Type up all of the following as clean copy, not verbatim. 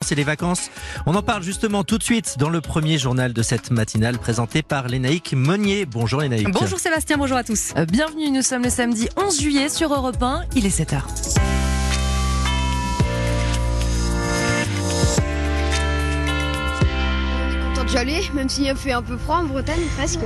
et les vacances. On en parle justement tout de suite dans le premier journal de cette matinale présenté par Lénaïque Monnier. Bonjour Lénaïque. Bonjour Sébastien, bonjour à tous. Bienvenue, nous sommes le samedi 11 juillet sur Europe 1, il est 7h. D'y aller, même s'il a fait un peu froid en Bretagne presque.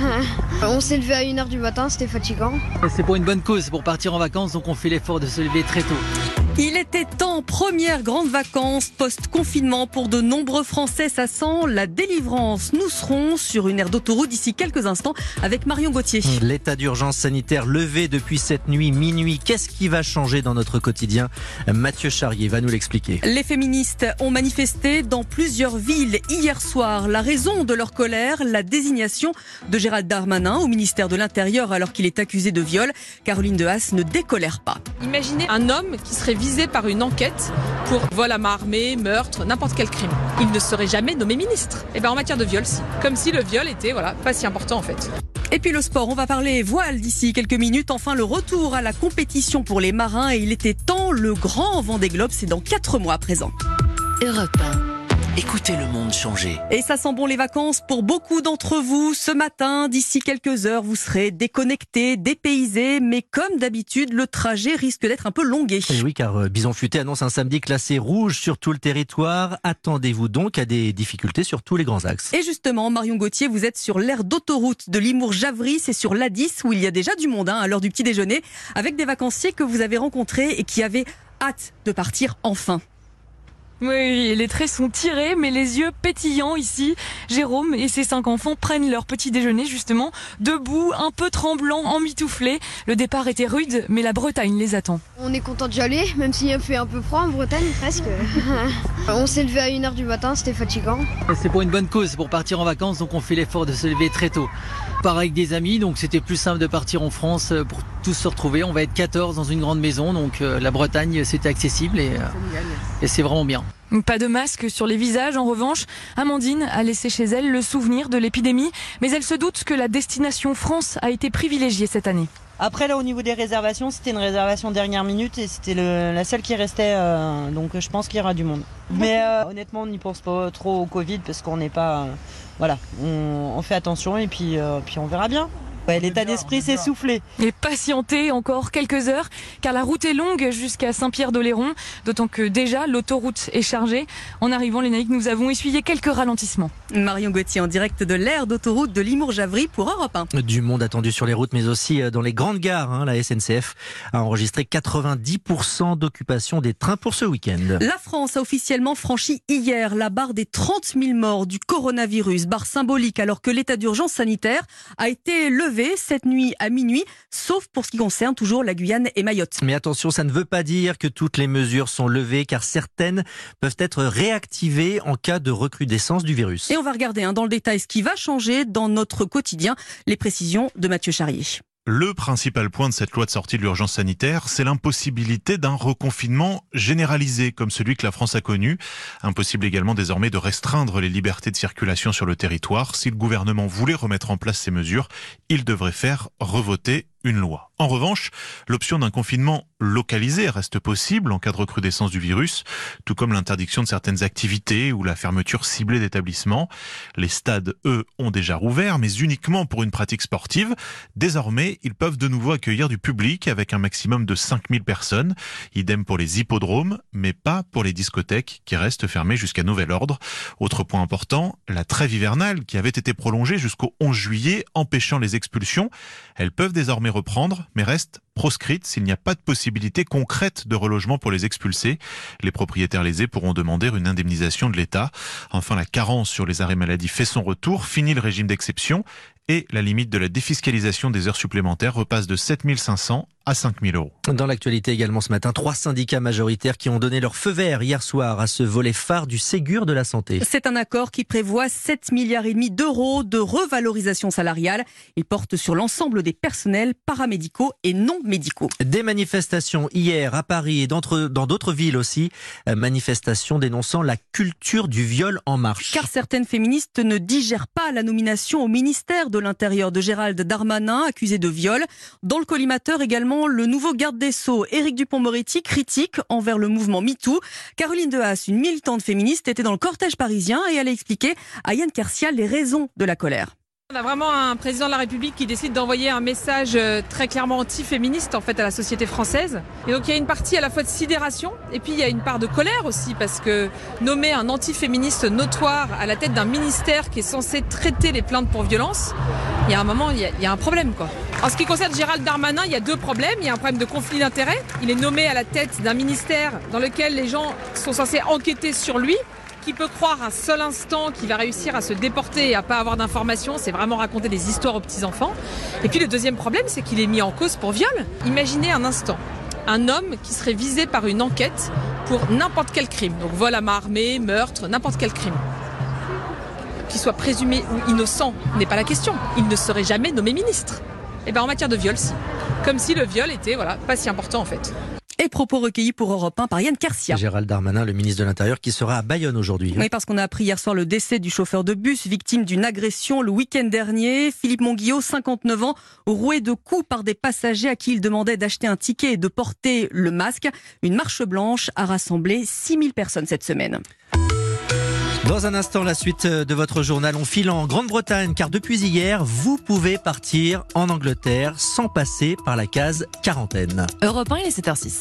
On s'est levé à 1h du matin, c'était fatigant. C'est pour une bonne cause, c'est pour partir en vacances, donc on fait l'effort de se lever très tôt. Il était temps, première grande vacances post-confinement pour de nombreux Français, ça sent la délivrance. Nous serons sur une aire d'autoroute d'ici quelques instants avec Marion Gauthier. L'état d'urgence sanitaire levé depuis cette nuit, minuit. Qu'est-ce qui va changer dans notre quotidien ? Mathieu Charrier va nous l'expliquer. Les féministes ont manifesté dans plusieurs villes hier soir. La raison de leur colère, la désignation de Gérald Darmanin au ministère de l'Intérieur alors qu'il est accusé de viol. Caroline de Haas ne décolère pas. Imaginez un homme qui serait visé par une enquête pour vol à main armée, meurtre, n'importe quel crime. Il ne serait jamais nommé ministre. Et bien en matière de viol, si. Comme si le viol était pas si important en fait. Et puis le sport, on va parler voile d'ici quelques minutes. Enfin, le retour à la compétition pour les marins. Et il était temps, le grand Vendée Globe, c'est dans 4 mois à présent. Europe 1. Écoutez le monde changer. Et ça sent bon les vacances pour beaucoup d'entre vous. Ce matin, d'ici quelques heures, vous serez déconnectés, dépaysés. Mais comme d'habitude, le trajet risque d'être un peu longué. Et oui, car Bison Futé annonce un samedi classé rouge sur tout le territoire. Attendez-vous donc à des difficultés sur tous les grands axes. Et justement, Marion Gauthier, vous êtes sur l'aire d'autoroute de Limours-Javry. C'est sur l'A10 où il y a déjà du monde à l'heure du petit déjeuner. Avec des vacanciers que vous avez rencontrés et qui avaient hâte de partir enfin. Oui, les traits sont tirés, mais les yeux pétillants ici. Jérôme et ses 5 enfants prennent leur petit déjeuner justement, debout, un peu tremblants, emmitouflés. Le départ était rude, mais la Bretagne les attend. On est content d'y aller, même s'il a fait un peu froid en Bretagne presque. On s'est levé à 1h du matin, c'était fatigant. C'est pour une bonne cause, c'est pour partir en vacances, donc on fait l'effort de se lever très tôt. Part avec des amis, donc c'était plus simple de partir en France pour tous se retrouver. On va être 14 dans une grande maison, donc la Bretagne c'était accessible et c'est vraiment bien. Pas de masque sur les visages, en revanche. Amandine a laissé chez elle le souvenir de l'épidémie, mais elle se doute que la destination France a été privilégiée cette année. Après là au niveau des réservations, c'était une réservation dernière minute et c'était la seule qui restait, donc je pense qu'il y aura du monde. Mais honnêtement on n'y pense pas trop au Covid parce qu'on n'est pas... on fait attention et puis on verra bien. Ouais, l'état d'esprit s'est soufflé. Et patienter encore quelques heures, car la route est longue jusqu'à Saint-Pierre-d'Oléron, d'autant que déjà l'autoroute est chargée. En arrivant, Lénaïque, nous avons essuyé quelques ralentissements. Marion Gauthier en direct de l'aire d'autoroute de Limours-Javry pour Europe 1. Du monde attendu sur les routes, mais aussi dans les grandes gares. La SNCF a enregistré 90% d'occupation des trains pour ce week-end. La France a officiellement franchi hier la barre des 30 000 morts du coronavirus, barre symbolique alors que l'état d'urgence sanitaire a été levé cette nuit à minuit, sauf pour ce qui concerne toujours la Guyane et Mayotte. Mais attention, ça ne veut pas dire que toutes les mesures sont levées, car certaines peuvent être réactivées en cas de recrudescence du virus. Et on va regarder dans le détail ce qui va changer dans notre quotidien. Les précisions de Mathieu Charrier. Le principal point de cette loi de sortie de l'urgence sanitaire, c'est l'impossibilité d'un reconfinement généralisé comme celui que la France a connu. Impossible également désormais de restreindre les libertés de circulation sur le territoire. Si le gouvernement voulait remettre en place ces mesures, il devrait faire revoter une loi. En revanche, l'option d'un confinement localisé reste possible en cas de recrudescence du virus, tout comme l'interdiction de certaines activités ou la fermeture ciblée d'établissements. Les stades, eux, ont déjà rouvert, mais uniquement pour une pratique sportive. Désormais, ils peuvent de nouveau accueillir du public avec un maximum de 5000 personnes. Idem pour les hippodromes, mais pas pour les discothèques qui restent fermées jusqu'à nouvel ordre. Autre point important, la trêve hivernale qui avait été prolongée jusqu'au 11 juillet, empêchant les expulsions. Elles peuvent désormais reprendre, mais restent proscrites s'il n'y a pas de possibilité concrète de relogement pour les expulsés. Les propriétaires lésés pourront demander une indemnisation de l'État. Enfin, la carence sur les arrêts maladie fait son retour, fini le régime d'exception et la limite de la défiscalisation des heures supplémentaires repasse de 7 500 à 5 000 euros. Dans l'actualité également ce matin, 3 syndicats majoritaires qui ont donné leur feu vert hier soir à ce volet phare du Ségur de la santé. C'est un accord qui prévoit 7,5 milliards d'euros de revalorisation salariale. Il porte sur l'ensemble des personnels paramédicaux et non médicaux. Des manifestations hier à Paris et dans d'autres villes aussi. Manifestations dénonçant la culture du viol en marche. Car certaines féministes ne digèrent pas la nomination au ministère de de l'Intérieur de Gérald Darmanin, accusé de viol. Dans le collimateur également, le nouveau garde des Sceaux, Éric Dupond-Moretti, critique envers le mouvement MeToo. Caroline Dehaas, une militante féministe, était dans le cortège parisien et elle a expliqué à Yann Kersia les raisons de la colère. On a vraiment un président de la République qui décide d'envoyer un message très clairement anti-féministe en fait à la société française. Et donc il y a une partie à la fois de sidération et puis il y a une part de colère aussi parce que nommer un anti-féministe notoire à la tête d'un ministère qui est censé traiter les plaintes pour violence, il y a un moment, il y a un problème quoi. En ce qui concerne Gérald Darmanin, il y a deux problèmes. Il y a un problème de conflit d'intérêts. Il est nommé à la tête d'un ministère dans lequel les gens sont censés enquêter sur lui. Qui peut croire un seul instant qu'il va réussir à se déporter et à pas avoir d'informations, c'est vraiment raconter des histoires aux petits-enfants. Et puis le deuxième problème, c'est qu'il est mis en cause pour viol. Imaginez un instant, un homme qui serait visé par une enquête pour n'importe quel crime. Donc vol à main armée, meurtre, n'importe quel crime. Qu'il soit présumé ou innocent n'est pas la question. Il ne serait jamais nommé ministre. Et bien en matière de viol, si. Comme si le viol était pas si important en fait. Et propos recueillis pour Europe 1 par Yann Kersia. Gérald Darmanin, le ministre de l'Intérieur, qui sera à Bayonne aujourd'hui. Oui, parce qu'on a appris hier soir le décès du chauffeur de bus, victime d'une agression le week-end dernier. Philippe Monguillot, 59 ans, roué de coups par des passagers à qui il demandait d'acheter un ticket et de porter le masque. Une marche blanche a rassemblé 6000 personnes cette semaine. Dans un instant, la suite de votre journal. On file en Grande-Bretagne, car depuis hier, vous pouvez partir en Angleterre sans passer par la case quarantaine. Europe 1, il est 7h06.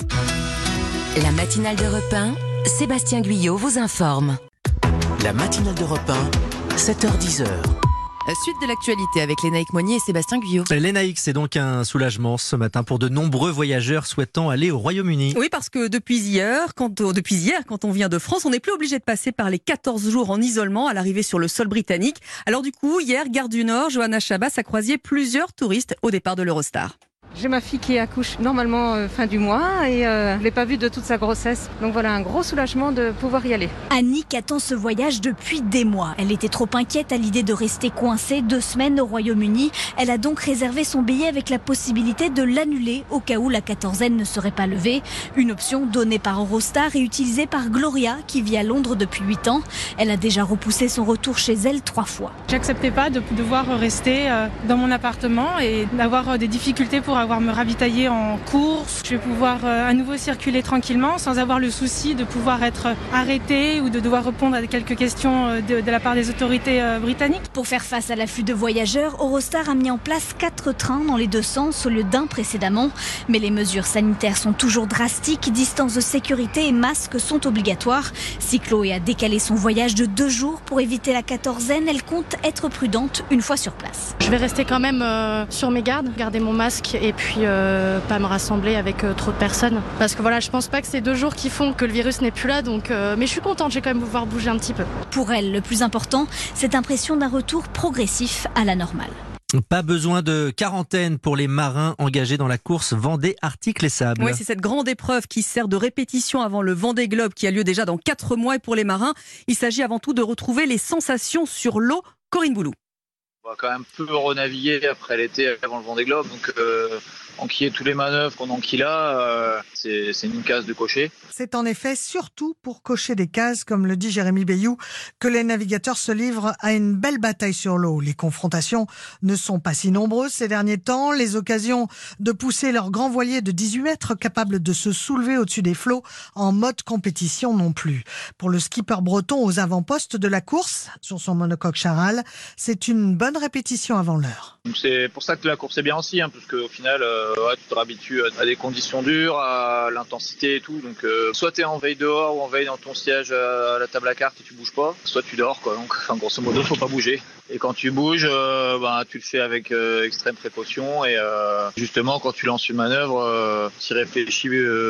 La matinale d'Europe 1, Sébastien Guyot vous informe. La matinale d'Europe 1, 7h10. Suite de l'actualité avec Lénaïque Monnier et Sébastien Guyot. Lénaïque, c'est donc un soulagement ce matin pour de nombreux voyageurs souhaitant aller au Royaume-Uni. Oui, parce que depuis hier, quand on vient de France, on n'est plus obligé de passer par les 14 jours en isolement à l'arrivée sur le sol britannique. Alors du coup, hier, gare du Nord, Johanna Chabas a croisé plusieurs touristes au départ de l'Eurostar. J'ai ma fille qui accouche normalement fin du mois et je ne l'ai pas vue de toute sa grossesse. Donc voilà, un gros soulagement de pouvoir y aller. Annick attend ce voyage depuis des mois. Elle était trop inquiète à l'idée de rester coincée 2 semaines au Royaume-Uni. Elle a donc réservé son billet avec la possibilité de l'annuler au cas où la quatorzaine ne serait pas levée. Une option donnée par Eurostar et utilisée par Gloria qui vit à Londres depuis 8 ans. Elle a déjà repoussé son retour chez elle 3 fois. J'acceptais pas de devoir rester dans mon appartement et d'avoir des difficultés pour avoir me ravitailler en course. Je vais pouvoir à nouveau circuler tranquillement sans avoir le souci de pouvoir être arrêté ou de devoir répondre à quelques questions de la part des autorités britanniques. Pour faire face à l'afflux de voyageurs, Eurostar a mis en place 4 trains dans les 2 sens au lieu d'un précédemment. Mais les mesures sanitaires sont toujours drastiques. Distance de sécurité et masques sont obligatoires. Si Chloé a décalé son voyage de 2 jours pour éviter la quatorzaine, elle compte être prudente une fois sur place. Je vais rester quand même sur mes gardes, garder mon masque et puis pas me rassembler avec trop de personnes. Parce que voilà, je pense pas que c'est 2 jours qui font que le virus n'est plus là, donc mais je suis contente, j'ai quand même pouvoir bouger un petit peu. Pour elle, le plus important, cette impression d'un retour progressif à la normale. Pas besoin de quarantaine pour les marins engagés dans la course Vendée Arctique les Sables. Oui, c'est cette grande épreuve qui sert de répétition avant le Vendée Globe qui a lieu déjà dans 4 mois. Et pour les marins, il s'agit avant tout de retrouver les sensations sur l'eau. Corinne Boulou. On va quand même peu renaviguer après l'été avant le Vendée Globe, donc enquiller tous les manœuvres qu'on enquille là, c'est une case de cocher. C'est en effet surtout pour cocher des cases, comme le dit Jérémy Bayou, que les navigateurs se livrent à une belle bataille sur l'eau. Les confrontations ne sont pas si nombreuses ces derniers temps. Les occasions de pousser leur grand voilier de 18 mètres capable de se soulever au-dessus des flots en mode compétition non plus. Pour le skipper breton aux avant-postes de la course, sur son monocoque Charal, c'est une bonne répétition avant l'heure. C'est pour ça que la course est bien aussi, parce qu'au final, tu te réhabitues à des conditions dures, à l'intensité et tout. Donc, soit tu es en veille dehors ou en veille dans ton siège à la table à cartes et tu bouges pas, soit tu dors, quoi. Donc, grosso modo, faut pas bouger. Et quand tu bouges, tu le fais avec extrême précaution. Et justement, quand tu lances une manœuvre, tu réfléchis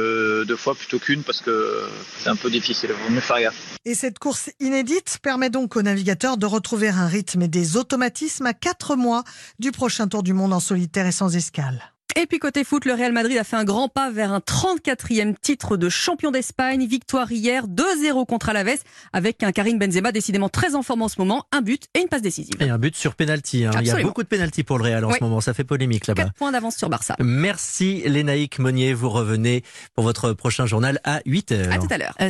2 fois plutôt qu'une parce que c'est un peu difficile. Il vaut mieux faire gaffe. Et cette course inédite permet donc aux navigateurs de retrouver un rythme et des automatismes à 4 mois du prochain Tour du Monde en solitaire et sans escale. Et puis côté foot, le Real Madrid a fait un grand pas vers un 34e titre de champion d'Espagne. Victoire hier 2-0 contre Alaves avec un Karim Benzema décidément très en forme en ce moment. Un but et une passe décisive. Et un but sur pénalty. Il y a beaucoup de pénalty pour le Real en ce moment. Ça fait polémique là-bas. 4 points d'avance sur Barça. Merci Lénaïque Monnier. Vous revenez pour votre prochain journal à 8h. À tout à l'heure.